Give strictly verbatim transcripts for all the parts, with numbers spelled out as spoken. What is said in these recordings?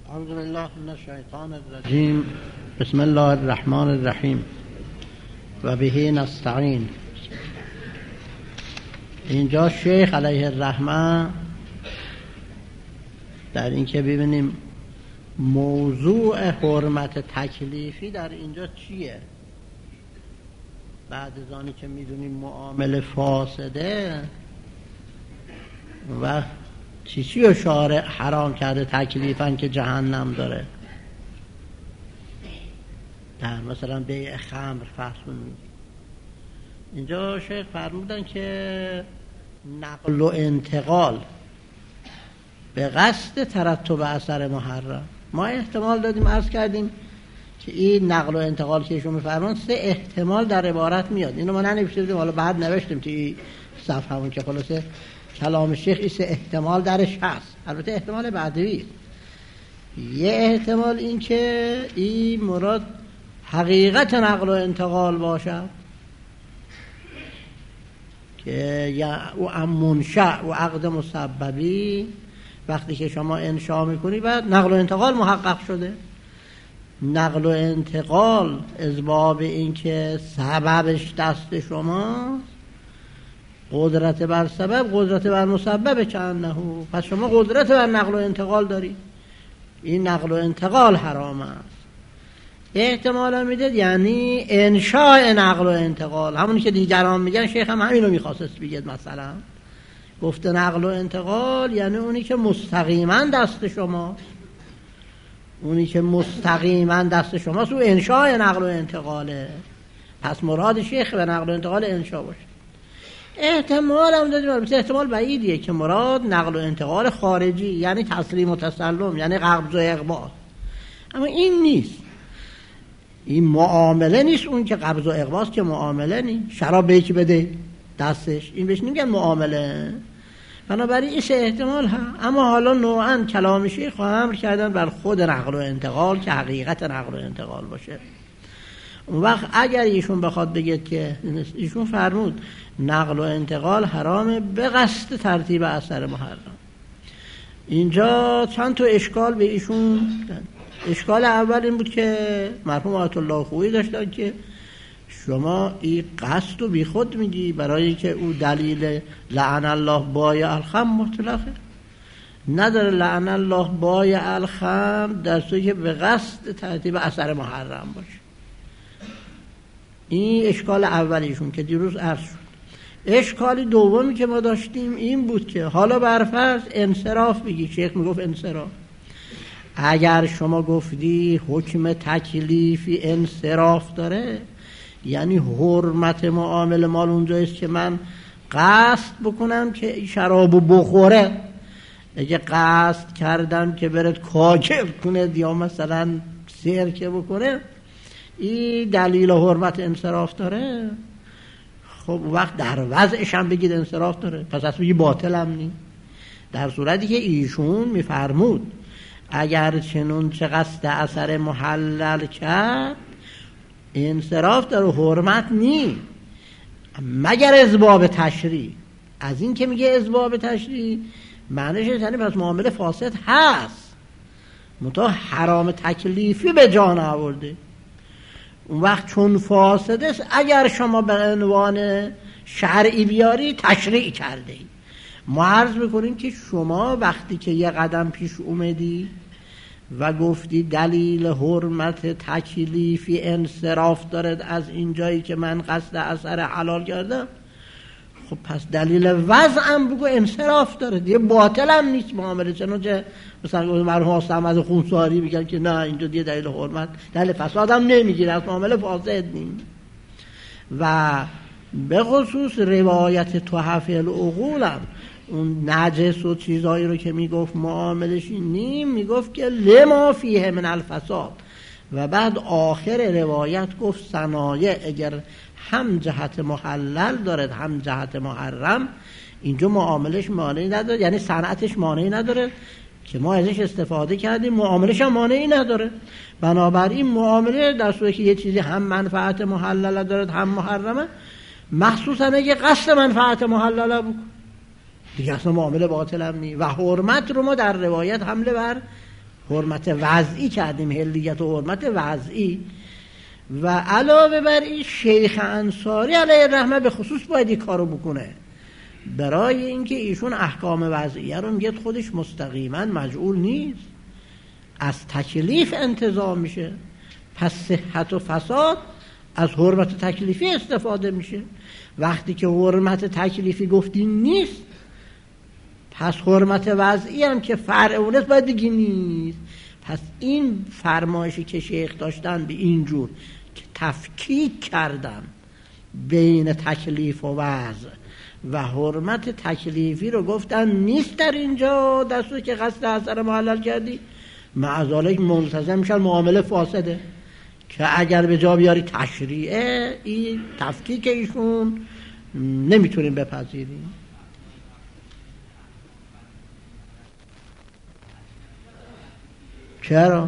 اعوذ بالله من الشیطان الرجیم. بسم الله الرحمن الرحیم و به نستعین. اینجا شیخ علیه الرحمه در این که ببینیم موضوع حرمت تکلیفی در اینجا چیه. بعد از آنی که میدونیم معامله فاسده و چی چی رو شارع حرام کرده تکلیفاً که جهنم داره، در مثلا بیع خمر فرسون. اینجا شیخ فرمودن که نقل و انتقال به قصد ترتب اثر محرم. ما احتمال دادیم، عرض کردیم که این نقل و انتقال که ایشون میفرمون سه احتمال در عبارت میاد. اینو ما ننوشتیم، حالا بعد نوشتیم تو این صفحه همون که خلاصه کلام شیخ این سه احتمال درش هست. البته احتمال بعدی، یه احتمال این که این مراد حقیقت نقل و انتقال باشد که یا او منشأ و عقد مسببی، وقتی که شما انشاء میکنی بعد نقل و انتقال محقق شده. نقل و انتقال اسباب این که سببش دست شما، قدرت بر سبب قدرت بر مسبب کأنه، پس شما قدرت بر نقل و انتقال داری، این نقل و انتقال حرام است. احتمالا میده یعنی انشاء نقل و انتقال، همونی که دیگران میگن. شیخ هم همینو میخواست بگید، مثلا گفته نقل و انتقال یعنی اونی که مستقیما دست شما، اونی که مستقیما دست شما سو انشاء نقل و انتقاله. پس مراد شیخ به نقل و انتقال انشاء باشه. احتمال هم دادیم، البته احتمال بعیدیه که مراد نقل و انتقال خارجی یعنی تسلیم و تسلم، یعنی قبض و اقباض. اما این نیست، این معامله نیست. اون که قبض و اقباض که معامله نیست. شراب به یکی بده دستش، این بهش نمیگن معامله. بنابراین این سه احتمال هم. اما حالا نوعا کلام شیخ امر کردن بر خود نقل و انتقال که حقیقت نقل و انتقال باشه. اون وقت اگر ایشون بخواد بگه که ایشون فرمود نقل و انتقال حرامه به قصد ترتیب اثر محرم، اینجا چند تا اشکال به ایشون دن. اشکال اول این بود که مرحوم آیت الله خویی داشتن که شما این قصد رو بی خود میگی، برای که او دلیل لعن الله بایع الخمر مطلقه نداره. لعن الله بایع الخمر در صورتی که به قصد ترتیب اثر محرم باشه. این اشکال اولیشون که دیروز عرض شد. اشکالی دومی که ما داشتیم این بود که حالا برفرض انصراف بگی. شیخ میگفت انصراف، اگر شما گفتی حکم تکلیفی انصراف داره، یعنی حرمت معامله مال اونجایست که من قصد بکنم که شرابو بخوره. اگه قصد کردم که برد کاکل کنه یا مثلا سرکه بکنه، این دلیل حرمت انصراف داره. خب وقت در وضعش هم بگید انصراف داره، پس اصلا بگید باطل هم نی. در صورتی که ایشون میفرمود اگر چنون چه قصد اثر محلل کرد انصراف داره، حرمت نی، مگر اسباب تشریع. از این که میگه اسباب تشریع معنیش یعنی پس معامله فاسد هست، منتها حرام تکلیفی به جا نآورده. اون وقت چون فاسده است، اگر شما به عنوان شرعی بیاری تشریع کرده ای. ما عرض میکنیم که شما وقتی که یه قدم پیش اومدی و گفتی دلیل حرمت تکلیفی انصراف دارد از این جایی که من قصد اثر حلال کردم، خب پس دلیل وضعم بگو انصراف داره دیگه، باطل هم نیست معامله. چنانچه مثلا مرحوم آستم از خونساری میگن که نه اینجا دیگه دلیل حرمت دلیل فساد هم نمیگیره، از معامله فاسد نیم. و به خصوص روایت تحف العقول هم اون نجس و چیزایی رو که میگفت معاملش نیم، میگفت که لما فیه من الفساد. و بعد آخر روایت گفت صنایع اگر هم جهت محلل دارد هم جهت محرم، اینجا معاملش مانعی نداره، یعنی صنعتش مانعی نداره که ما ازش استفاده کردیم، معاملش هم مانعی نداره. بنابراین معامله در صورتی که یه چیزی هم منفعت محلل دارد هم محرمه، مخصوصا اگه قصد منفعت محلل بکن دیگه اصلا معامله باطل هم نی. و حرمت رو ما در روایت حمله بر حرمت وضعی کردیم، حلیت و حرمت وضعی. و علاوه بر این شیخ انصاری علیه الرحمه به خصوص باید این کارو بکنه، برای اینکه ایشون احکام وضعیه رو میگه خودش مستقیما مجعول نیست، از تکلیف انتزاع میشه، پس صحت و فساد از حرمت تکلیفی استفاده میشه. وقتی که حرمت تکلیفی گفتی نیست، پس حرمت وضعی هم که فرع اونست باید دیگه نیست. پس این فرمایشی که شیخ داشتن به اینجور که تفکیک کردن بین تکلیف و وضع و حرمت تکلیفی رو گفتن نیست در اینجا، دستور که قصد اثر محلل کردی، معذالک ملتزم میشن معامله فاسده، که اگر به جا بیاری تشریعه، این تفکیک ایشون نمیتونیم بپذیریم. چرا؟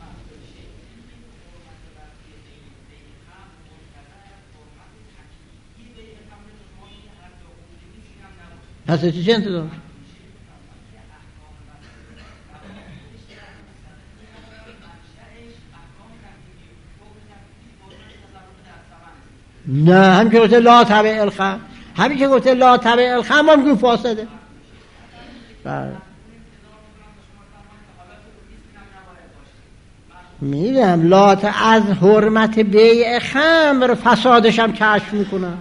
پس چی انتظار؟ نه، همین که گفته لا تبع الخمر، همین که گفته لا تبع الخمر هم که فاسده. بله میدم لات از حرمت بیع خمر فسادش هم کشف میکنن.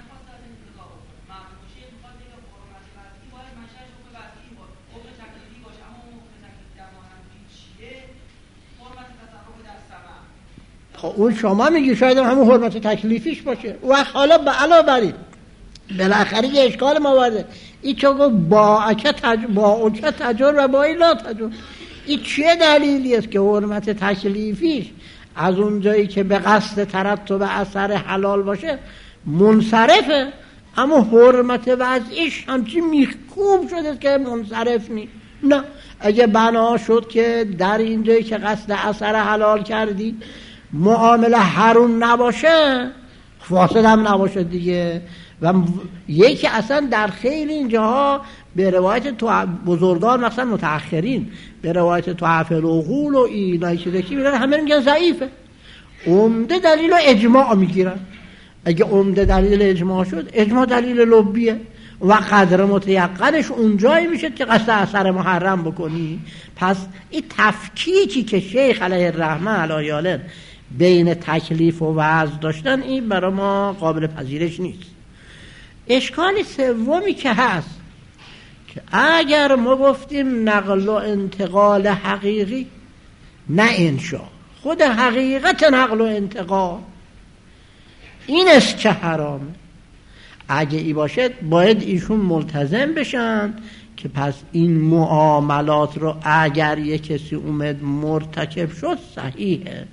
خب اون شما میگی شاید همون حرمت تکلیفیش باشه. و حالا به علاوه بر این بالاخره یه اشکال موارده، این چون گفت با چه تج... با چه تجر و با لا تجر، این چه دلیلی است که حرمت تکلیفیش از اون جایی که به قصد ترتب اثر حلال باشه منصرفه، اما حرمت وضعیش همچی میخکوب شده که منصرف نی. نه، اگه بنا شد که در این جایی که قصد اثر حلال کردی معامله حرام نباشه، فاسد هم نباشه دیگه. و یکی اصلا در خیلی اینجاها به روایت تو بزرگان مثلا متأخرین به روایت تحف العقول و اینایی که ذکر می‌کنن همه میگن ضعیفه، عمده دلیل و اجماع میگیرن. اگه عمده دلیل اجماع شد، اجماع دلیل لبیه و قدر متیقنش اونجایی میشه که قصد اثر محرم بکنی. پس این تفکیکی که شیخ علیه الرحمه علیه بین تکلیف و وضع داشتن، این برای ما قابل پذیرش نیست. اشکال سومی که هست که اگر ما گفتیم نقل و انتقال حقیقی، نه انشا، خود حقیقت نقل و انتقال این است که حرامه. اگه ای باشد باید ایشون ملتزم بشن که پس این معاملات رو اگر یک کسی اومد مرتکب شد صحیحه.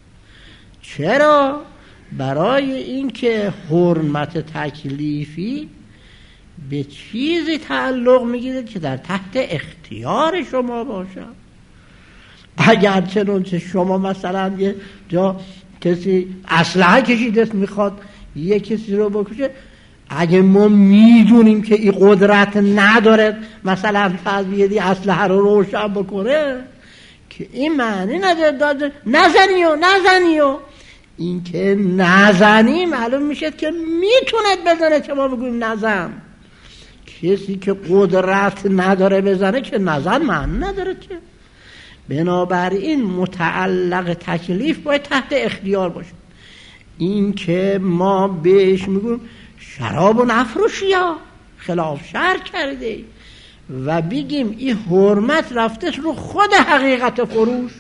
چرا؟ برای اینکه حرمت تکلیفی به چیزی تعلق میگیره که در تحت اختیار شما باشه. اگر چنانچه شما مثلا یه جا کسی اسلحه کشیده میخواد یه کسی رو بکشه، اگه ما میدونیم که این قدرت نداره مثلا فضیدی اسلحه رو روشن بکنه، که این معنی نداره نزنیو نزنیو این که نزنی معلوم میشه که میتوند بزنه که ما بگویم نزن. کسی که قدرت نداره بزنه که نزن معنی نداره که. بنابراین متعلق تکلیف باید تحت اختیار باشه. این که ما بهش میگویم شراب و نفروشی ها خلاف شرع کرده و بگیم این حرمت رفته رو خود حقیقت فروش،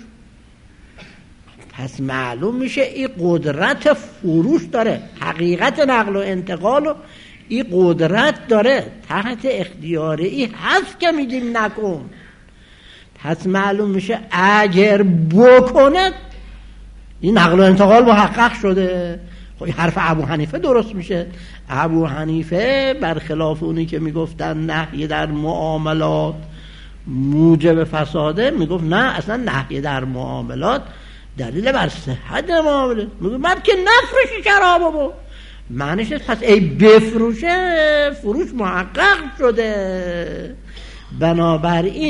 پس معلوم میشه این قدرت فروش داره، حقیقت نقل و انتقال و این قدرت داره، تحت اختیار این هست که میگیم نکن. پس معلوم میشه اگر بکنه این نقل و انتقال محقق شده. خب حرف ابو حنیفه درست میشه. ابو حنیفه برخلاف اونی که میگفتن نهی در معاملات موجب فساده، میگفت نه، اصلا نهی در معاملات دلیل بر صحت معامله. میگه من که نفروشی شرابو، معنیش پس ای بفروشه فروش محقق شده. بنابراین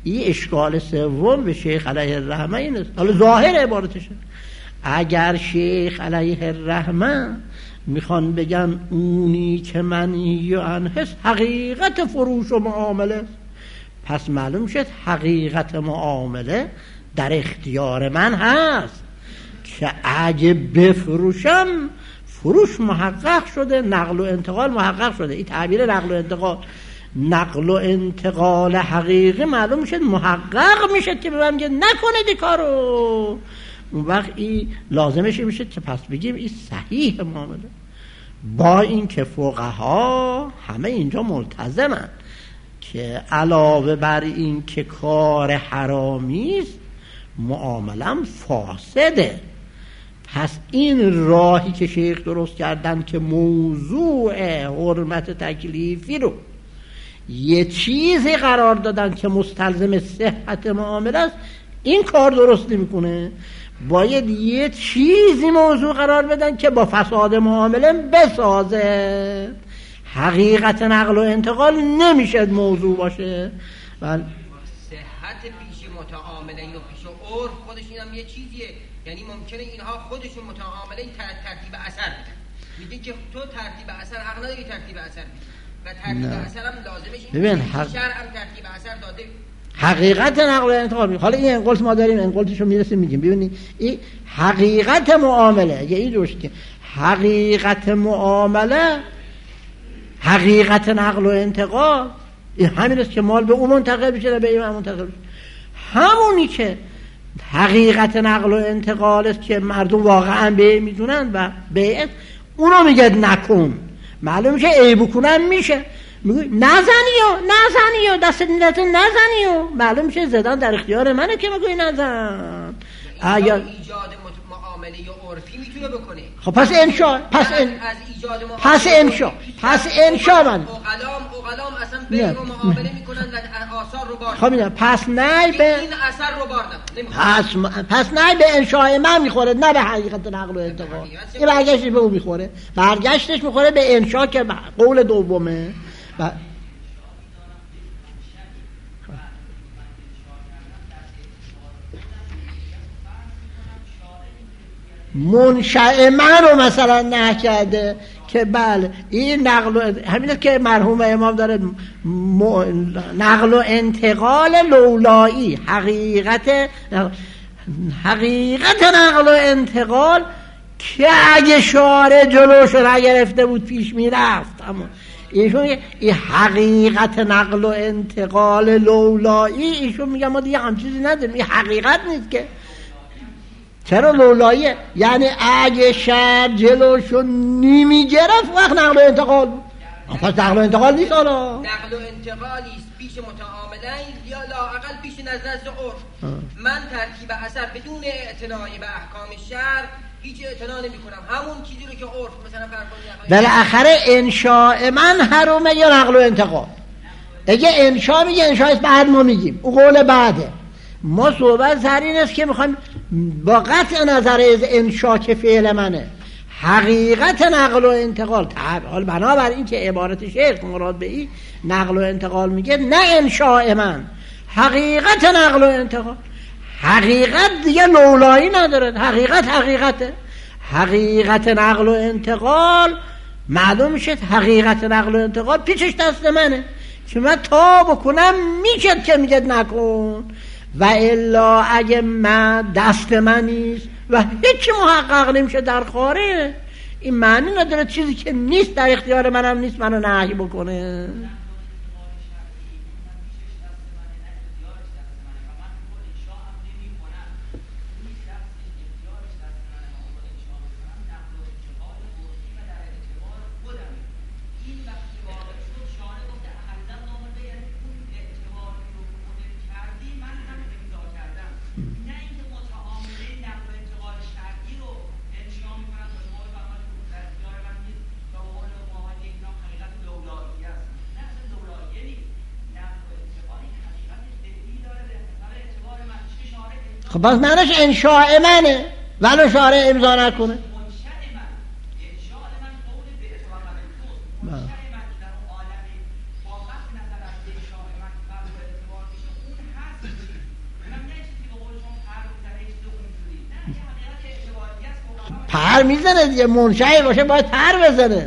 این اشکال سوم به شیخ علیه الرحمه این است. حالا ظاهر عبارتشه، اگر شیخ علیه الرحمه میخوان بگن اونی که منی و انحس حقیقت فروش و معامله است، پس معلوم شد حقیقت معامله در اختیار من هست که اگه بفروشم فروش محقق شده، نقل و انتقال محقق شده. این تعبیر نقل و انتقال، نقل و انتقال حقیقی معلوم میشه محقق میشه که به من میگه نکنید این کارو. اون وقت این لازمش میشه که پس بگیم این صحیح معامله. با این که فقها همه اینجا ملتزمن که علاوه بر این که کار حرامی است معاملم فاسده. پس این راهی که شیخ درست کردن که موضوع حرمت تکلیفی رو یه چیزی قرار دادن که مستلزم صحت معامله است، این کار درست نمیکنه. باید یه چیزی موضوع قرار بدن که با فساد معامله بسازه. حقیقت نقل و انتقال نمیشه موضوع باشه. بله صحت پیش متعامله و پیش عرف خودش اینم یه چیزیه، یعنی ممکنه اینها خودشون متعامله ترتیب اثر بدن. میگه که تو ترتیب اثر حق نداری ترتیب اثر بدی و ترتیب اثر هم لازمش اینه که حق... شرع هم ترتیب اثر داده. حقیقت نقل و انتقال. حالا این انقلت ما داریم، انقلتشو میرسیم میگیم. ببینید این حقیقت معامله، یه این روش که حقیقت معامله حقیقت نقل و انتقال این همین است که مال به اون منتقل بشه به این منتقل بشه. همونی که حقیقت نقل و انتقال است که مردم واقعا به میدونن و بیعت اونو میگه نکن. معلوم میشه ای بکنن میشه، میگه نزنی و نزنی و دست نیلت نزنی و معلوم میشه زدن در اختیار منه که میگه نزن. اگر ایجاد معامله یا عرفی میتونه بکنه. خب پس انشاء پس ان... از ایجاد معامله پس انشاء پس انشاء من اقلام اقلام اصلا بین و معامله میکنن و آثار رو بار. خب میگم پس نه به این اثر رو بار پس پس نه به انشاء من میخوره، نه به حقیقت نقل و انتقال. این برگشتش به اون میخوره، برگشتش میخوره به انشاء که قول دومه. و منشأ من رو مثلا نه کرده که بله این نقل و همینه که مرحوم امام داره م... نقل و انتقال لولایی، حقیقت حقیقت نقل و انتقال که اگه شارع جلوش رو نگرفته بود پیش میرفت. اما ایشون این حقیقت نقل و انتقال لولایی، ایشون میگه ما دیگه هم چیزی نداریم، این حقیقت نیست که. چرا لولاییه؟ یعنی اگه شر جلوشو نمی گرفت وقت نقل و انتقال بود. پس نقل و انتقال نیست. حالا نقل و انتقالی است پیش متعاملین یا لااقل پیش نزد عرف. من ترتیب اثر بدون اعتنای به احکام شرع هیچ اعتنا نمی کنم، همون چیزی رو که عرف مثلا فرض بالاخره انشاء من حرمه یا نقل و انتقال. اگه انشاء میگه انشاء بعد ما میگیم اون قول بعده. ما صحبت سر این است که میخوایم با قطع نظر از انشاء که فعل منه حقیقت نقل و انتقال حال بنابر این که عبارت شیخ مراد به این نقل و انتقال میگه، نه انشاء من حقیقت نقل و انتقال. حقیقت دیگه لولایی نداره، حقیقت حقیقته. حقیقت نقل و انتقال معلوم میشه حقیقت نقل و انتقال پیچش دست منه که من تا بکنم میشه که میگه نکن، و الا اگه من دست من نیست و هیچی محقق نمیشه در خارج، این معنی نداره چیزی که نیست در اختیار منم نیست منو نهی بکنه. خب بس معنیش انشاء منه ولو شارع امضا نکنه. پر میزنه دیگه، منشأ باشه باید پر بزنه.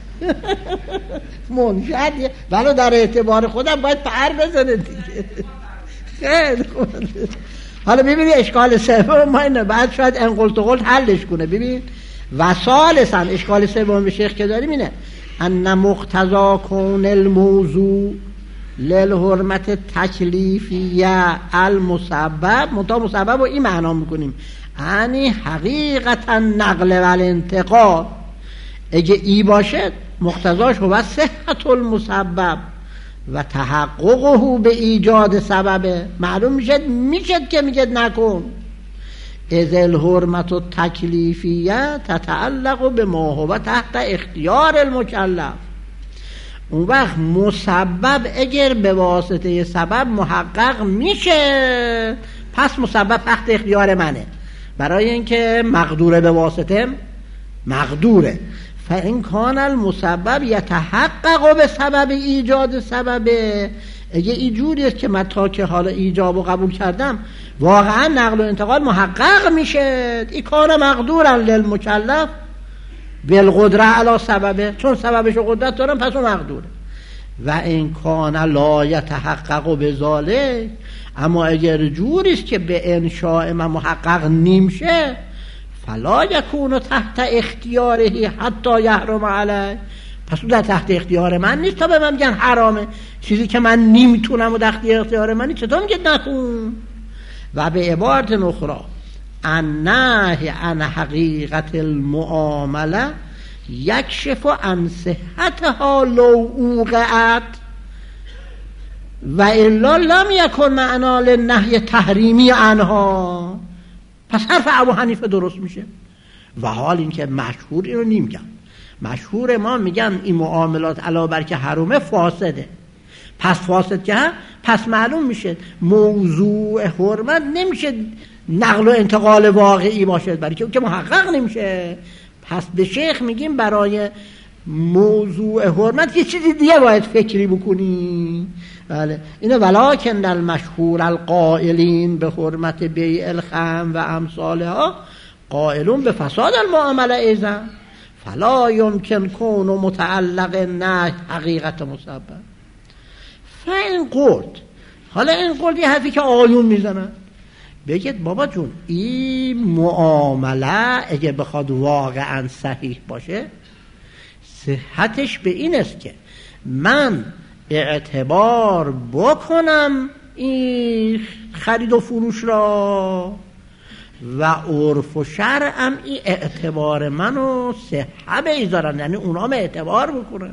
منشأ ولی در اعتبار خودم باید پر بزنه دیگه. خیلی خوب. حالا ببینید اشکال سوم ما اینه، بعد شاید انقل تقل حلش کنه. ببین و ثالثاً اشکال سوم به شیخ که داریم اینه ان مقتضا کون الموضوع للحرمت تکلیفیه المسبب، منتها مسبب رو این معنا میکنیم یعنی حقیقتا نقل و الانتقال، اگه ای باشه مقتضاش هو صحت المسبب و تحققه به ایجاد سببه. معلوم میشه میشه که میگه نکن. اذ الحرمت التکلیفیه تتعلق به ما هو تحت اختیار المکلف. اون وقت مسبب اگر به واسطه سبب محقق میشه پس مسبب تحت اختیار منه، برای اینکه مقدوره به واسطه مقدوره. فإن کان المسبب یتحقق به سبب ایجاد سببه، اگه اینجوری است که من تا که حالا ایجاب و قبول کردم واقعا نقل و انتقال محقق میشه، این کار مقدورا للمکلف بالقدره علی سببه، چون سببش و قدرت دارم پس اون مقدوره. و این کان لا یتحقق بذالک، اما اگر جوری است که به انشاء من محقق نمیشه فلا یکون تحت اختیاره حتی یحرم علیه، پس اون در تحت اختیار من نیست تا به من میگن حرامه. چیزی که من نمیتونم و تحت اختیار من نیست چطور میگه نکن؟ و به عبارت اخرى النهی عن حقیقت المعامله یکشف عن صحتها لو اوقعت و الا لم یکن معنا للنهی تحریمی عنها. پس حرف ابو حنیفه درست میشه. و حال این که مشهور اینو نمیگن، مشهور ما میگن این معاملات علاوه بر که حرامه فاسده، پس فاسد که هم پس معلوم میشه موضوع حرمت نمیشه نقل و انتقال واقعی باشه، برای که محقق نمیشه. پس به شیخ میگیم برای موضوع حرمت یه چیزی دیگه باید فکری بکنی. بله اینه ولکن المشهور القائلین به حرمت بیع الخمر و امثالها قائلون به فساد المعامله ایضا فلا یمکن کون متعلق نه حقیقت مسبب. فین قلت، حالا این قلت یه حرفی که آیون میزنن، بگید بابا جون این معامله اگه بخواد واقعا صحیح باشه صحتش به این است که من اعتبار بکنم این خرید و فروش را و عرف و شرعم این اعتبار منو صحه بیزارن، یعنی اونام اعتبار بکنن.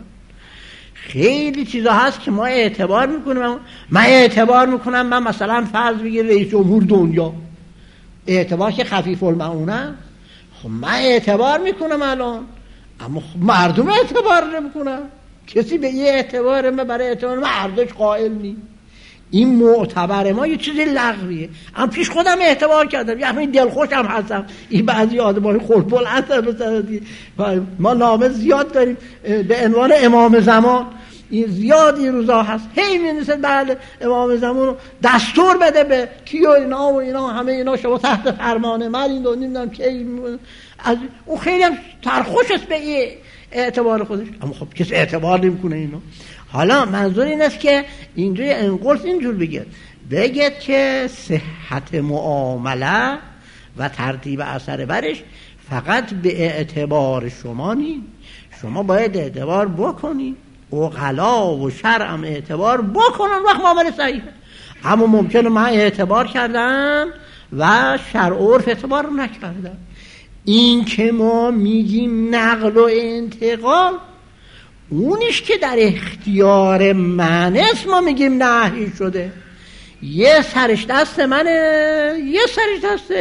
خیلی چیزا هست که ما اعتبار میکنیم، من اعتبار میکنم من مثلا فرض بگیر رئیس جمهور دنیا، اعتبار که خفیف المعونه، خب من اعتبار میکنم الان، اما خب مردم اعتبار نمیکنن. کسی به یه اعتبار من برای اعتبار من ارزش قائل نیست. این معتبر ما یه چیزی لغویه. اما پیش خودم اعتبار کردم، یه همین دلخوشم هستم. این بعضی آدمای خلبل هستن مثلا ما نامه زیاد داریم به عنوان امام زمان، این زیاد این روزا هست، هی می‌نویسه بله امام زمان رو دستور بده به کیو اینا و اینا همه اینا شما تحت فرمان من این دو نمیدونم کی از اون خیلی هم ترخوش است به این اعتبار خودش، اما خب کسی اعتبار نمیکنه اینو. حالا منظور این است که اینجوری انقلس اینجور بگید بگید که صحت معامله و ترتیب اثر برش فقط به اعتبار شما نیست، شما باید اعتبار بکنید، عقلا و شرعم اعتبار بکنن وقت معامله صحیحه. اما ممکنه من اعتبار کردم و شرع و عرف اعتبار رو نکردم. این که ما میگیم نقل و انتقال اونیش که در اختیار من است ما میگیم نهی شده. یه سرش دست منه یه سرش دست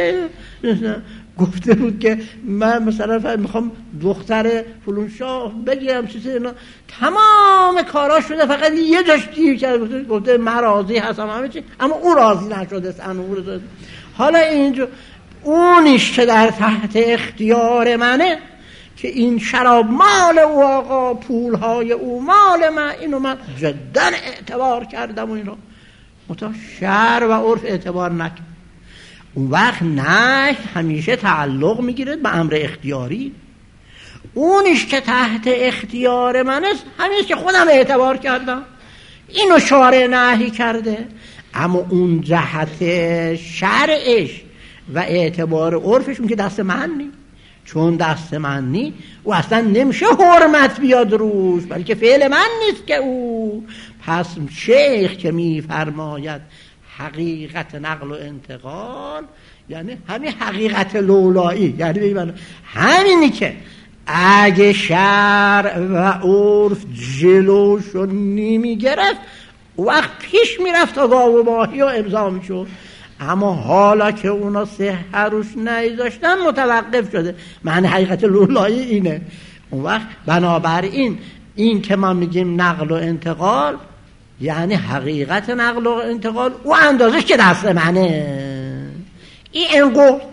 گفته بود که من مثلا میخوام دختر فلون شاه بگیرم چیزی اینا، تمام کارا شده فقط یه جاش دیر کرده، گفته من راضی هستم همه چی، اما اون راضی نشده. حالا اینجا اونیش که در تحت اختیار منه که این شراب مال او آقا، پولهای او مال من، اینو من جدا اعتبار کردم و اینو متا شرع و عرف اعتبار نکرد. اون وقت نه همیشه تعلق میگیره به امر اختیاری. اونیش که تحت اختیار من است همیشه که خودم اعتبار کردم، اینو شارع نهی کرده. اما اون جهت شرعش و اعتبار عرفش اون که دست من نی، چون دست من نی او اصلا نمیشه حرمت بیاد روش، بلکه فعل من نیست که او. پس شیخ که میفرماید حقیقت نقل و انتقال یعنی همین حقیقت لولایی، یعنی ببینید همینی که اگه شرع و عرف جلوشو نمی گرفت وقت پیش میرفت تا گاو و ماهی و امضا میشد، اما حالا که اونا صحه روش نیذاشتن متوقف شده. معنی حقیقت لولایی اینه. اون وقت بنابراین این که ما میگیم نقل و انتقال یعنی حقیقت نقل و انتقال او اندازش که دست منه. این انقلت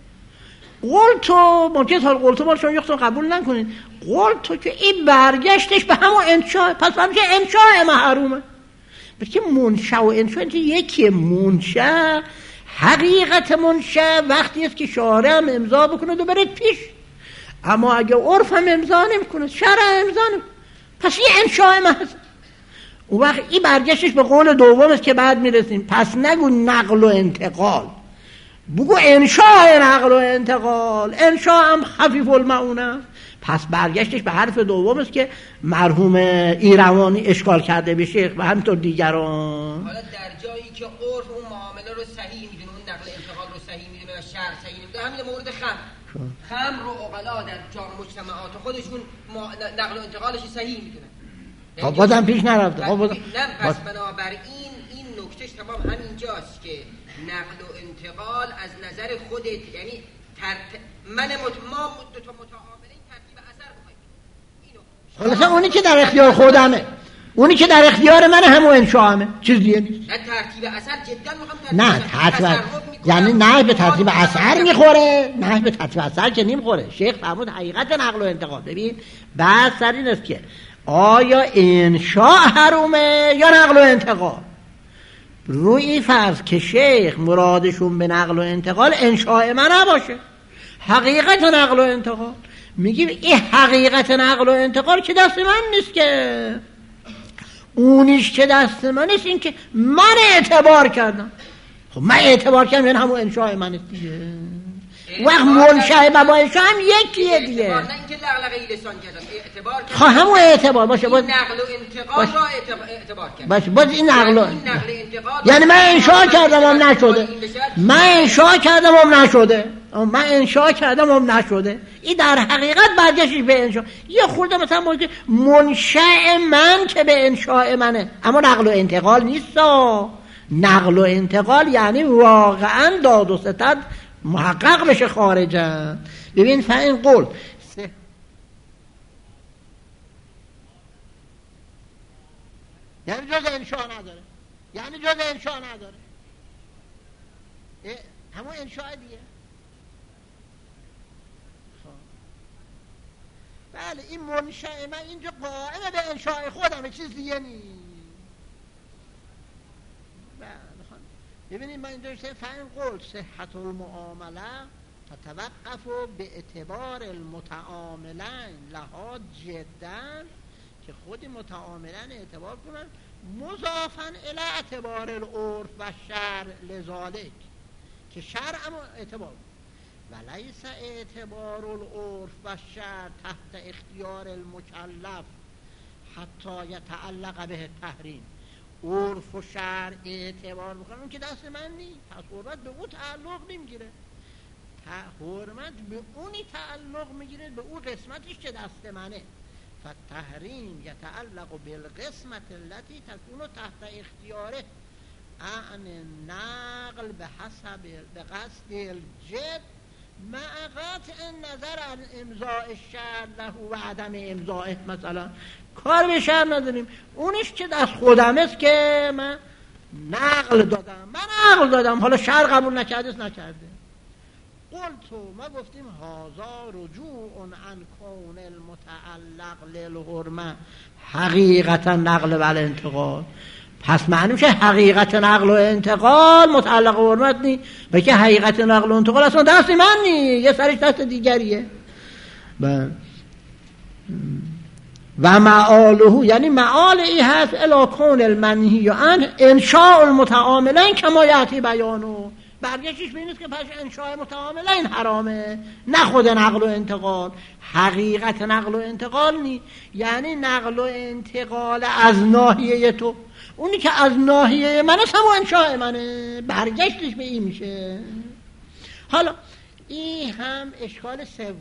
قلتو ممکنه تا قلتو ما شما یختون قبول نکنید، قلتو که این برگشتش به همون انشاء، پس همون که انشاء محرومه. بلکه منشأ و انشاء یکی. منشأ حقیقت منشأ وقتی است که شارع هم امضا بکنه و بره پیش، اما اگه عرف هم امضا نمیکنه، شرع امضا نمیکنه، پس یه انشاء محض. اون وقت این برگشتش به قول دوم است که بعد میرسیم. پس نگو نقل و انتقال، بگو انشاء نقل و انتقال. انشاء هم خفیف المعونه. پس برگشتش به حرف دوم است که مرحوم ایروانی اشکال کرده به شیخ و همینطور دیگران. حالا در جایی که عرف اون معامله رو صحیح میدونه، اون نقل انتقال رو صحیح میدونه و شرع صحیح میدونه، همین مورد خمر خمر رو عقلا در جامع مجتمعات خودشون نقل و انتقالش صحیح میدونه. خب بازم پیش نرفته. خب بازم نه پس بنابراین این نکتهش تمام همینجاست که نقل و انتقال از نظر خودت یعنی ترت... من مت... ما دو تا متعاملین ترتیب اثر بخوایم. خلاصه اونی که در اختیار خودمه، اونی که در اختیار منه همون انشاءمه، چیز دیگه نیست. نه ترتیب اثر جدا میخوام نه ترتیب یعنی نه به ترتیب اثر میخوره، نه به ترتیب اثر که نمیخوره. شیخ فرمود حقیقت نقل و انتقال. ببین بحث سر این است که آیا انشاء حرومه یا نقل و انتقال. روی فرض که شیخ مرادشون به نقل و انتقال انشاء من نباشه، حقیقت نقل و انتقال، میگیم این حقیقت نقل و انتقال که دست من نیست، که اونیش که دست من نیست، این که من اعتبار کردم. خب من اعتبار کردم یعنی همون انشاء من است دیگه. وقت منشأ با انشاء هم یکیه دیگه. نه اینکه لغلقه لسان کردم اعتبار کردم. خب همون اعتبار باشه. باز نقل و انتقال را اعتبار کردم. باشه باز این نقل و انتقال یعنی من انشاء کردم هم نشده، من انشاء کردم هم نشده، من انشاء کردم هم نشده. این در حقیقت برگشتش به انشاء. یه خورده مثلا موقع منشأ من که به انشاء منه، اما نقل و انتقال نیست. نقل و انتقال یعنی واقعا داد و ستد محقق بشه خارجا. ببین فاین قول یعنی جز انشاء نداره، یعنی جز انشاء نداره، همون انشاء دیگه. بله این منشأ من اینجا قائمه به انشاء خودمه، چیز دیگه نیست. ببینید ما اینجا فهم قول صحت المعامله تتوقف به اعتبار المتعاملین لها جدا، که خود متعاملین اعتبار کنن مضافا الی اعتبار العرف و شرع لذالک، که شرع هم اعتبار و لیس اعتبار العرف و شرع تحت اختیار المکلف حتی یتعلق به تحریم. عرف و شرع اعتبار میکنن اون که دست من نیست، پس حرمت به اون تعلق نمیگیره. حرمت به اونی تعلق میگیره به اون قسمتش که دست منه. فالتحریم یتعلق بالقسمت التي تكون تحت اختیاره عن نقل به حسب به قصد الجد مع قطع نظر عن امضاء الشرع له و عدم امضائه. مثلا کار به شرع نداریم، اونش که دست خودم است که من نقل دادم، من نقل دادم، حالا شرع قبول نکرده است نکرده. قلتو ما گفتیم هازا رجوع عن کون المتعلق للحرمه حقیقتا نقل و انتقال. پس معنی میشه حقیقت نقل و انتقال متعلق به حرمت نی و که حقیقت نقل و انتقال اصلا دست من نی، یه سرش دست دیگریه. و و معاله، یعنی معال ای هست الی کون المنهی عن انشاء المتعاملین کما یاتی بیانو. برگشتش به این است که پس انشاء متعاملین حرامه، نه خود نقل و انتقال. حقیقت نقل و انتقال نی، یعنی نقل و انتقال از ناحیه تو، اونی که از ناحیه من است همون انشاء منه. برگشتش به این میشه. حالا این هم اشکال سوم.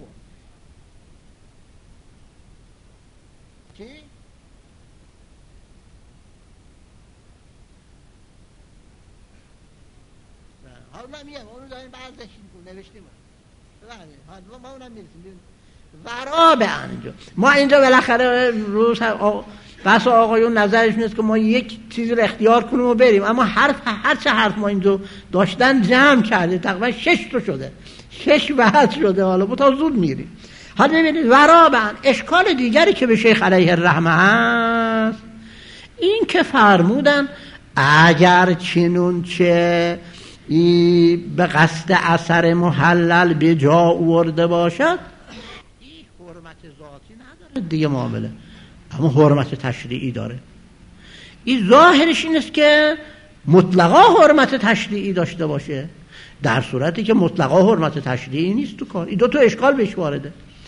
چی؟ حالا من میگم اونو داریم بعضش نوشتیم حالا ما اونم میرسیم ورا به انجا. ما اینجا بالاخره روز بس آقایون نظرش نیست که ما یک چیزی رو اختیار کنیم و بریم، اما حرف هر چه حرف ما اینجا داشتن جمع کرده تقریبا شش تا شده، شش بحث شده، حالا با تا زود میریم. حالا ببینید ورا به اشکال دیگری که به شیخ علیه الرحمه هست این که فرمودن اگر چنون چه ای به قصد اثر محلل به جا آورده باشد این حرمت ذاتی نداره دیگه معامله، اما حرمت تشریعی داره. این ظاهرش این است که مطلقا حرمت تشریعی داشته باشه، در صورتی که مطلقا حرمت تشریعی نیست تو کار. این دو تا اشکال بهش وارده.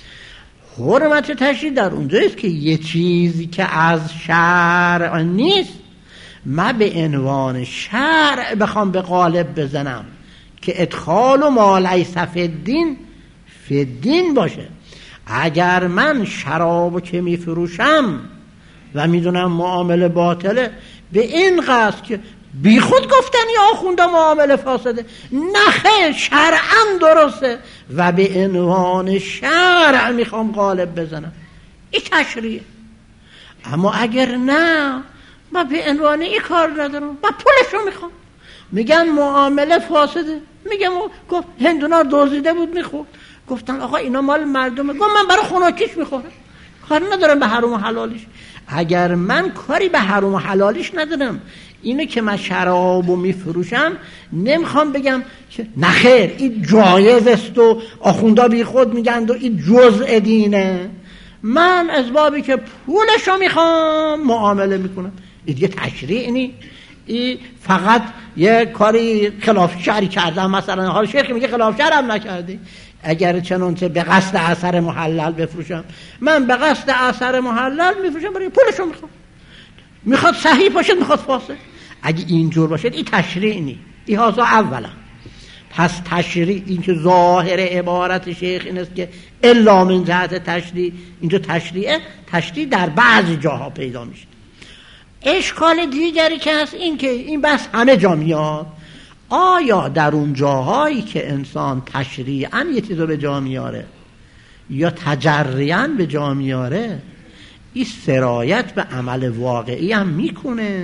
حرمت تشریعی در اونجاییست که یه چیزی که از شرع نیست من به عنوان شرع بخوام به قالب بزنم که ادخال و ما لیس فی الدین فی الدین باشه. اگر من شرابو که میفروشم و میدونم معامله باطله به این قصد که بی خود گفتن یا آخونده معامله فاسده، نه خیر شرعا درسته و به عنوان شرع میخوام قالب بزنم، این تشریعه. اما اگر نه من به عنوان این کار ندارم، من پولشو میخوام، میگن معامله فاسده، میگم گفت هندونا دزدیده بود میخورد، گفتن آقا اینا مال مردمه، گفت من برای خناکیش میخورم، کار ندارم به حرام و حلالیش. اگر من کاری به حرام و حلالیش ندارم، اینه که من شرابو میفروشم نمیخوام بگم که نخیر این جایز است و آخوندا بی خود میگند و این جزء دینه، من از بابی که پولشو میخوام معامله میکنم. این دیگه تشریع نی، این فقط یه کاری خلاف شرعی کردم. مثلا حال شیخ میگه خلاف شرع هم نکردی، اگر چنانچه به قصد اثر محلل بفروشم، من به قصد اثر محلل میفروشم برای پولشو میخوام، میخواد صحیح باشه میخواد فاسد. اگه اینجور باشه این تشریع نی. این هازا اولا. پس تشریع این که ظاهر عبارت شیخ این است که الا من جهت تشریع، اینجا تشریعه، تشریع در بعضی جاها پیدا میشه. اشکال دیگری که هست این که این بس همه جا میاد، آیا در اون جاهایی که انسان تشریعاً یه چیزو به جا میاره یا تجریعاً به جا میاره این سرایت به عمل واقعی هم میکنه؟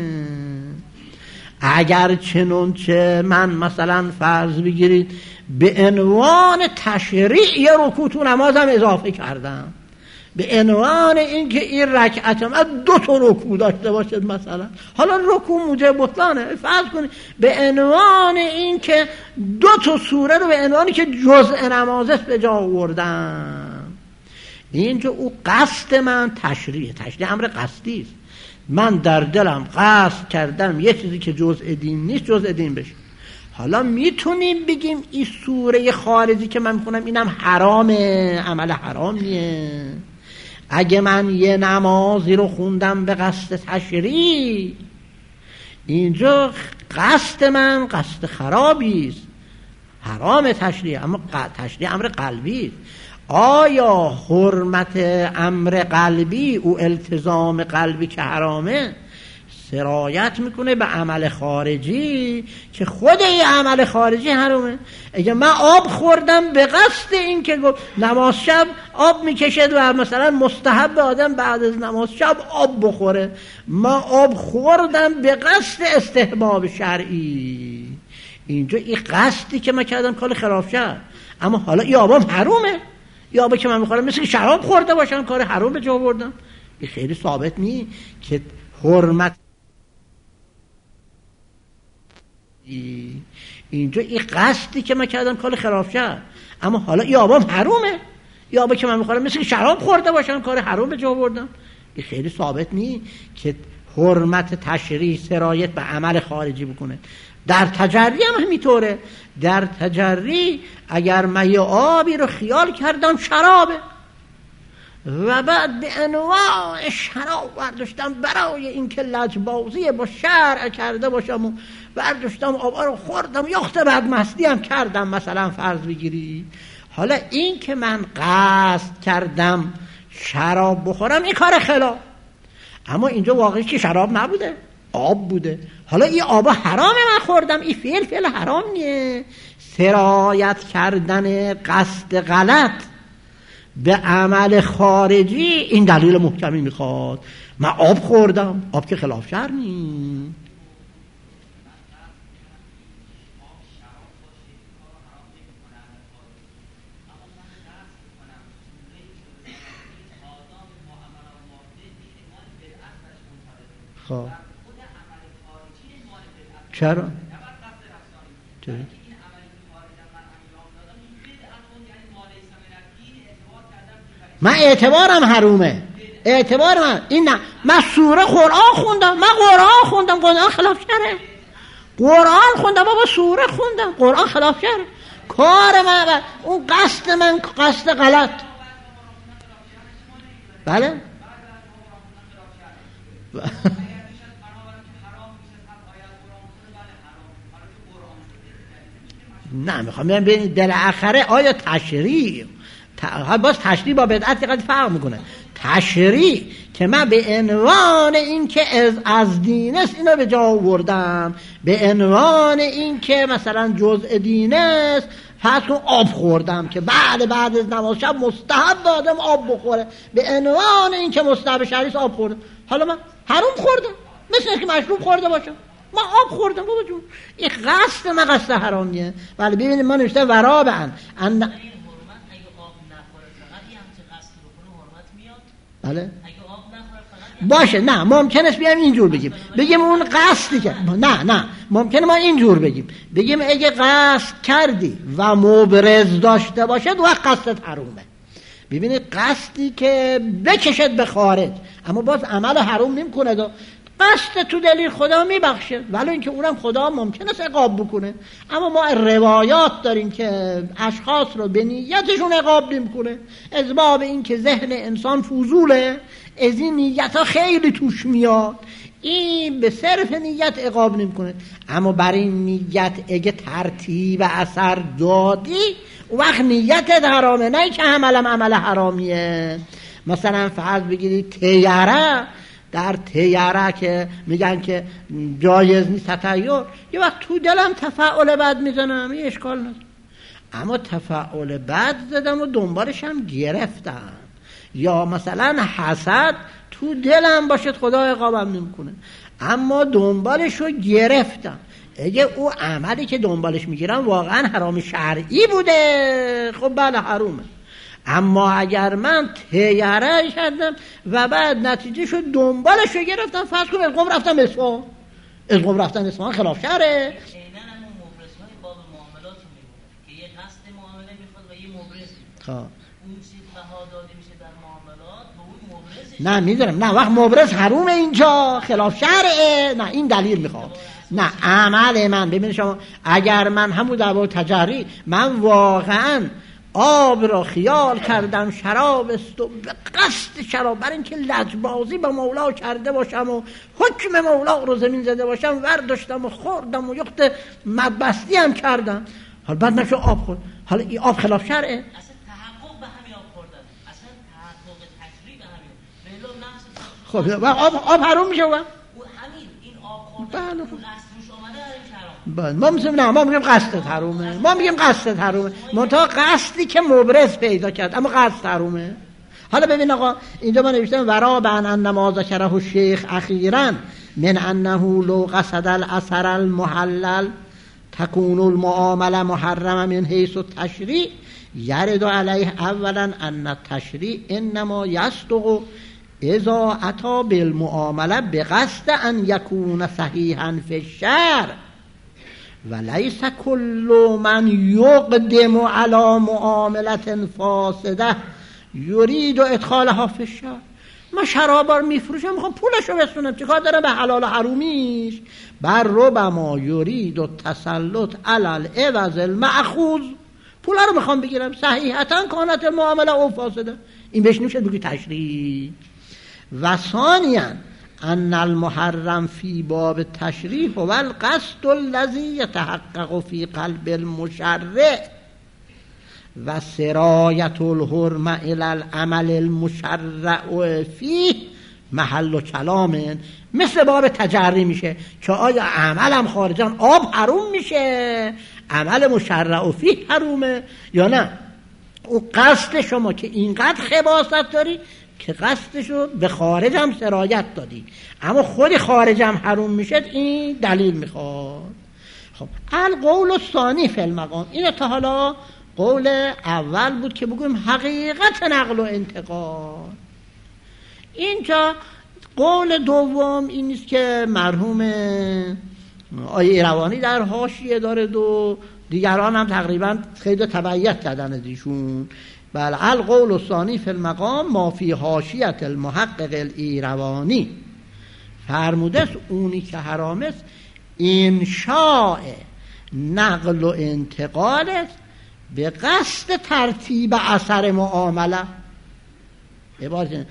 اگر چنانچه من مثلا فرض بگیرید به عنوان تشریع یه رکوع تو نمازم اضافه کردم، به عنوان این که این رکعت من دو تا رکوع داشته باشد، مثلا حالا رکوع موجب بطلانه، فرض کنید به عنوان این که دو تا سوره رو به عنوانی که جزء نماز است به جا آوردم، اینجا او قصد من تشریع، تشریع امر قصدی است. من در دلم قصد کردم یه چیزی که جزء دین نیست جزء دین بشه. حالا میتونیم بگیم این سوره خارجی که من میخونم اینم حرامه، عمل حرامیه. اگه من یه نمازی رو خوندم به قصد تشریع، اینجا قصد من قصد خرابی است، حرام تشریع، اما تشریع امر قلبی است. آیا حرمت امر قلبی او التزام قلبی که حرامه سرایت میکنه به عمل خارجی که خود این عمل خارجی حرامه؟ اگه من آب خوردم به قصد این که نماز شب آب میکشد و مثلا مستحب آدم بعد از نماز شب آب بخوره، من آب خوردم به قصد استحباب شرعی، اینجا این قصدی که من کردم کار خلاف شرع، اما حالا این آبام حرامه، یا آبی که من میخورم مثل که شراب خورده باشم کار حرام به جا آوردم. این خیلی ثابت نیست که حرمت اینجا این قصدی که من کردم کار خلاف شد، اما حالا این آبام حرومه، این آبا که من میخورم مثل که شراب خورده باشم کار حروم به جا بردم. این خیلی ثابت نیست که حرمت تشریع سرایت به عمل خارجی بکنه. در تجری هم همینطوره. در تجری اگر من یه آبی رو خیال کردم شرابه و بعد به انواع شراب برداشتم برای اینکه لجبازی با شرع کرده باشم و برداشتم آبا رو خوردم یخت بدمستی هم کردم، مثلا فرض بگیری. حالا این که من قصد کردم شراب بخورم این کار خلاف، اما اینجا واقعی که شراب نبوده، آب بوده. حالا این آبا حرامه من خوردم، این فعل فعل حرام نیه. سرایت کردن قصد غلط به عمل خارجی این دلیل محکمی میخواد. من آب خوردم، آب که خلاف شرع نیست. خب چرا؟ چرا؟ من اعتبارم حرومه، اعتبار من این نه. من سوره قرآن خوندم، من قرآن خوندم، قرآن خلاف شرعه. قرآن خوندم بابا، سوره خوندم، قرآن خلاف شرعه. کار من اون قصد من قصد غلط. بله نه میخوام ببینم ببین بالاخره آیا تشریع ت... باز تشریع با بدعت قد فرق میکنه. تشریع که من به عنوان این که از از دین است اینو به جا آوردم، به عنوان این که مثلا جزء دین است فرض کن آب خوردم که بعد بعد از نماز شب مستحب آدم آب بخوره، به عنوان این که مستحب شرعی آب خوردم. حالا من حرام خوردم مثل اینکه مشروب خورده باشم، من آب خوردم بابا جون. این قصد من قصد حرامیه. ولی ببینید ما نوشته ورابعن ان بله باشه. نه ممکن است بیایم اینجور بگیم بگیم اون قصدی که نه نه ممکنه ما اینجور بگیم بگیم اگه قصد کردی و مبرز داشته باشد وقت قصدت حرومه. ببینید قصدی که بکشد به خارج اما باز عمل حروم نمیکنه، دو قصد تو دلیل خدا میبخشه، ولی اینکه اونم خدا ممکنه است عقاب بکنه. اما ما روایات داریم که اشخاص رو به نیتشون عقاب نمیکنه، از باب این که ذهن انسان فضوله، از این نیت ها خیلی توش میاد، این به صرف نیت عقاب نمیکنه. اما برای نیت اگه ترتیب اثر دادی وقت نیتت حرامه، نه که عملم عمل حرامیه. مثلا فرض بگیرید تیاره، در تیاره که میگن که جایز نیست تطیر، یه وقت تو دلم تفاعل بد میزنم، یه اشکال نیست. اما تفاعل بد زدم و دنبالش هم گرفتم. یا مثلا حسد تو دلم باشد خدا عقابم نمیکنه، اما دنبالش رو گرفتم. اگه او عملی که دنبالش میگیرم واقعا حرام شرعی بوده خب بله حرومه. اما اگر من تیاره کردم و بعد نتیجه شد دنبالش رو گرفتم، فرض کن از قم رفتم اصفهان، از قم رفتم اصفهان خلاف شرعه. عیناً همون مبرزهای باب معاملات رو میگه که یه قصد معامله میخواد و یه مبرز میخواد. اون چیز بها داده میشه در معاملات به اون مبرزش. نه میدونم، نه وقت مبرز حرومه اینجا خلاف شرعه، نه این دلیل میخواد. نه عمل من ببینید شما، اگر من همون در با تجری من واقعا آب را خیال کردم شراب است و به قصد شراب برای اینکه لجبازی با مولا کرده باشم و حکم مولا رو زمین زده باشم ورداشتم و خوردم و یخت مدبستی هم کردم، حالا بعد نشو آب خورد، حالا این آب خلاف شرعه؟ اصلا تحقق به همین آب خوردن، اصلا تحقق تشریع به همین. بله خب آب آب حرام میشه و همین این آب خوردن بله. بله. ما میگیم نه، ما میگیم قصد حرومه، ما میگیم قصد حرومه، منتها قصدی که مبرز پیدا کرد اما قصد حرومه. حالا ببین آقا اینجا ما نوشتم ورا بن ان ما ذکره الشیخ اخیرا من انه لو قصد الاثر المحلل تكون المعامله محرمه من حيث التشریع يرد علیه اولا ان التشریع انما يصدق اذا اتى بالمعامله بقصد ان يكون صحيحا في الشرع و لیس کل من یقدم علی معاملت فاسده یرید و ادخالها فی الشرع. من شرابا رو میفروشم میخوام پولشو بسونم، چیکار دارم به حلال و حرومیش؟ بر ربما یرید و تسلط علی العوض المأخوذ، پولا رو میخوام بگیرم، صحیحتا کانت المعامله او فاسده. این بهش نمیشه بگی تشریع. و ثانیا ان المحرم فی باب تشریع و القصد الذی یتحقق فی قلب المشرع و سرایت الحرم الی العمل المشرع فیه محل و کلام. مثل باب تجری میشه که آیا عملم خارجان آب حروم میشه، عمل مشرع فیه حرومه یا نه. او قصد شما که اینقدر خباثت داری که قصدشو به خارجم سرایت دادی، اما خود خارجم حروم میشه، این دلیل میخواد. خب القول الثانی فی المقام، این تا حالا قول اول بود که بگویم حقیقت نقل و انتقال. اینجا قول دوم این نیست که مرحوم آیه ایروانی در حاشیه داره و دیگران هم تقریبا خیلی تبعیت کردن ازشون. بله القول الثانی فی المقام ما فی حاشیت المحقق الایروانی، فرموده است اونی که حرام است انشاء نقل و انتقال است به قصد ترتیب اثر معامله. عبارت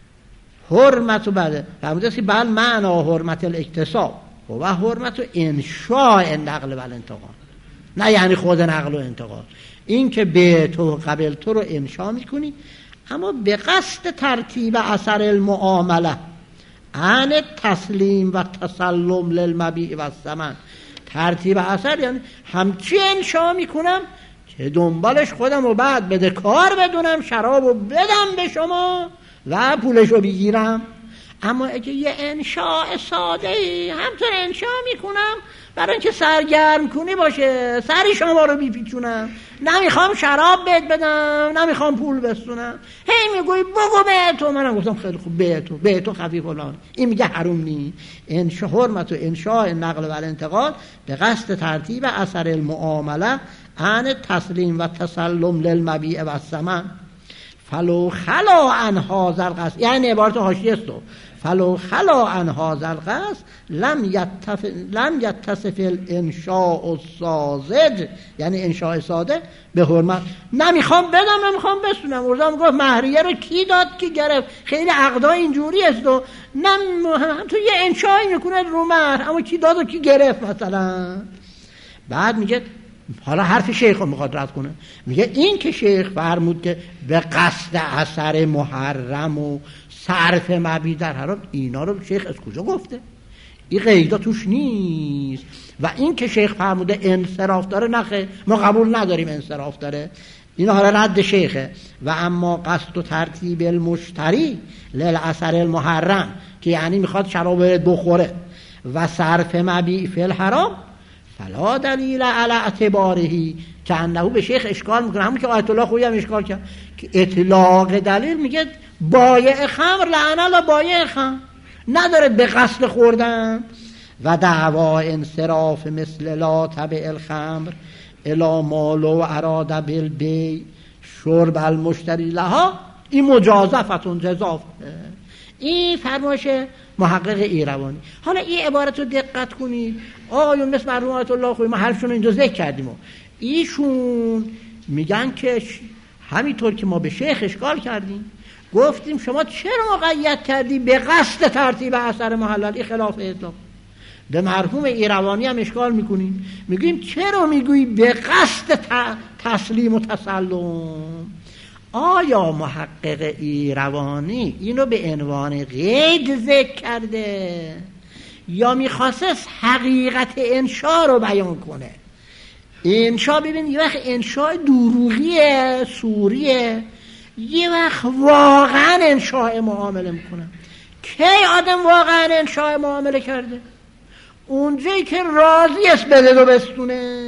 حرمت و بله فرموده است که بل معنا حرمت الاکتساب و حرمت و انشاء نقل و انتقال، نه یعنی خود نقل و انتقال. این که به تو قبل تو رو انشاء میکنی اما به قصد ترتیب اثر المعامله عن تسلیم و تسلم للمبیع و الثمن. ترتیب اثر یعنی همچی انشاء میکنم که دنبالش خودم رو بعد بده کار بدونم، شراب رو بدم به شما و پولش رو بگیرم. اما اگه یه انشاء ساده ای همطور انشاء میکنم برای اینکه سرگرم کنی باشه، سری شما رو بیپیچونم، نمیخوام شراب بهت بدم، نمیخوام پول بستونم، هی میگوی بگو به تو، منم گفتم خیلی خوب به تو، به تو خفیف فلان، این میگه حروم نی. انشاء حرمت و انشاء نقل و انتقال به قصد ترتیب اثر المعامله عن تسلیم و تسلم للمبیع و الثمن فلو خلا عن هذا القصد، یعنی عبارت حاشیه است، فلو خلا عن هذا القصد لم یتف لم یتصف الانشاء الساذج، یعنی انشاء ساده به حرمت. نمیخوام بدم نمیخوام بسونم، ورزم گفت مهریه رو کی داد کی گرفت، خیلی عقدا اینجوری است و نم تو یه انشاءی میکنه رو مهر، اما کی داد و کی گرفت مثلا. بعد میگه حالا حرف شیخ رو میخواد رد کنه، میگه این که شیخ فرمود که به قصد اثر محرم و صرف مبیع در حرام، اینا رو شیخ از کجا گفته؟ این قیدا توش نیست. و این که شیخ فرموده انصراف داره، نخه ما قبول نداریم انصراف داره، اینا حالا رد شیخه. و اما قصد و ترتیب المشتری للاثر المحرم که یعنی میخواد شراب بخوره و صرف مبیع فی الحرام فلا دلیل علی اعتبارهی، که انه به شیخ اشکال میکنه، همون که آیت الله خویی هم اشکال کرد که اطلاق دلیل میگه بایع خمر لعن الله بایع خمر نداره به قصد خوردن. و دعوا انصراف مثل لا تبع الخمر الا مال و اراده بالبیع شرب المشتری لها، این مجازفتون جزاف. این فرمایش محقق ایروانی. حالا این عبارت رو دقت کنید، آیون مثل مرحوم آیت الله خویی ما حرفشون رو اینجا ذکر کردیم و ایشون میگن که همینطور که ما به شیخ اشکال کردیم گفتیم شما چرا مقید کردی به قصد ترتیب اثر محلل، این خلاف اطلاق. به مرحوم ایروانی هم اشکال میکنیم، میگیم چرا میگویی به قصد تسلیم و تسلم؟ آیا محقق ایروانی اینو به عنوان قید ذکر کرده یا میخواسته حقیقت انشاء رو بیان کنه؟ انشاء ببین یه وقت انشاء دروغیه سوریه، یه وقت واقعا انشاء معامله میکنه. کی آدم واقعا انشاء معامله کرده؟ اونجایی که راضی است بده و بستونه،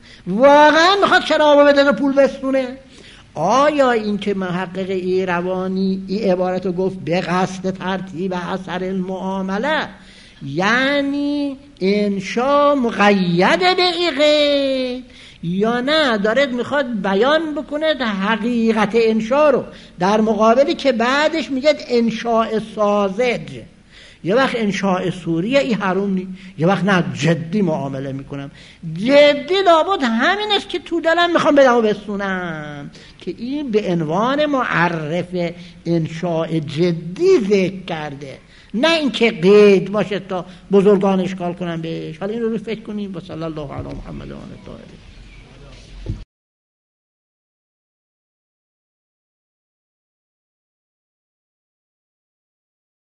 واقعا میخواد شرابو بده و پول بستونه. آیا این که محقق ایروانی این عبارت رو گفت به قصد ترتیب اثر المعامله، یعنی انشا مقید به این یا نه دارد میخواد بیان بکنه حقیقت انشا رو، در مقابلی که بعدش میگه انشاء ساذج. یه وقت انشاء سوریه ای حروم نی، یه وقت نه جدی معامله میکنم. جدی لابد همین است که تو دلم میخوام بدم و بسونم که این به عنوان معرف انشاء جدی ذکر کرده، نه اینکه قید باشه تا بزرگان اشکال کنن بهش. حالا این رو فکر کنیم. و صلی الله علی محمد و آله الطاهرین.